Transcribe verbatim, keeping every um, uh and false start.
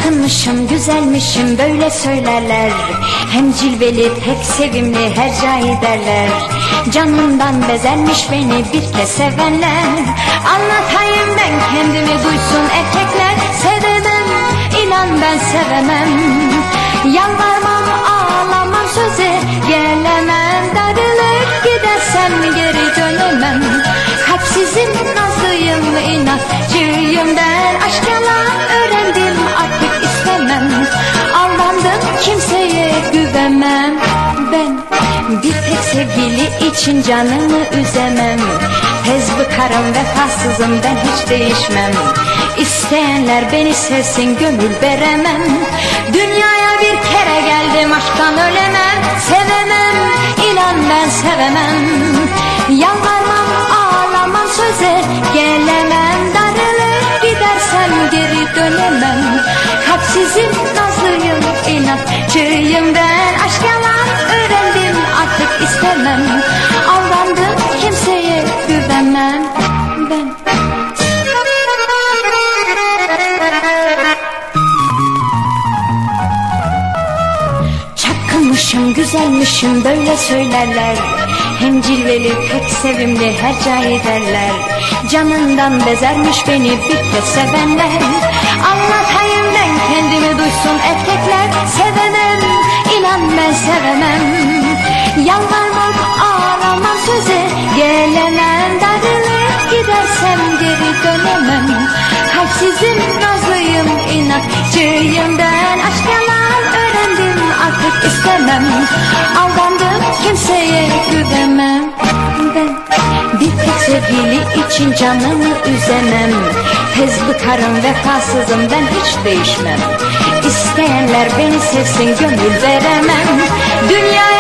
Çapkınmışım, güzelmişim böyle söylerler. Hem cilveli, pek sevimli her cahiderler. Canımdan bezermiş beni bir kez sevenler. Anlatayım ben kendimi, duysun erkekler. Sevemem, inan ben sevemem. Yalvarmam, ağlamam, söze gelemem. Darılır gidersem geri dönemem. Kalpsizim, nazlıyım, inatçıyım ben. Aşk yalan öğrendim, artık istemem. Aldandım, kimseye güvenmem. Ben bir tek sevgili için canımı üzemem. Tez bıkarım, vefasızım ben, hiç değişmem. İsteyenler beni sevsin, gönül veremem. Dünyaya bir kere geldim, aşktan ölemem. Sevemem, inan ben sevemem. Yalvarmam, ağlamam, söze gelemem. Darılır gidersem geri dönemem. Kalpsizim, nazlıyım, inatçıyım ben. Aşk yalan öğrendim, artık istemem. Aldandım, kimseye güvenmem ben. Çapkınmışım, güzelmişim böyle söylerler. Hem cilveli, pek sevimli her cahiderler. Canından bezermiş beni bir kez sevenler. Anlatayım ben kendimi, duysun erkekler. Sevemem, inan ben sevemem. Yalvarmam, ağlamam, söze gelemem. Darılır gidersem geri dönemem. Kalpsizim, nazlıyım, inatçıyım ben. Aşk yalan öğrendim, artık istemem. Aldandım, kimseye güvenmem ben. Bir tek sevgili için canımı üzemem. Tez bıkarım, vefasızım ben, hiç değişmem. İsteyenler beni sevsin, gönül veremem. Dünyaya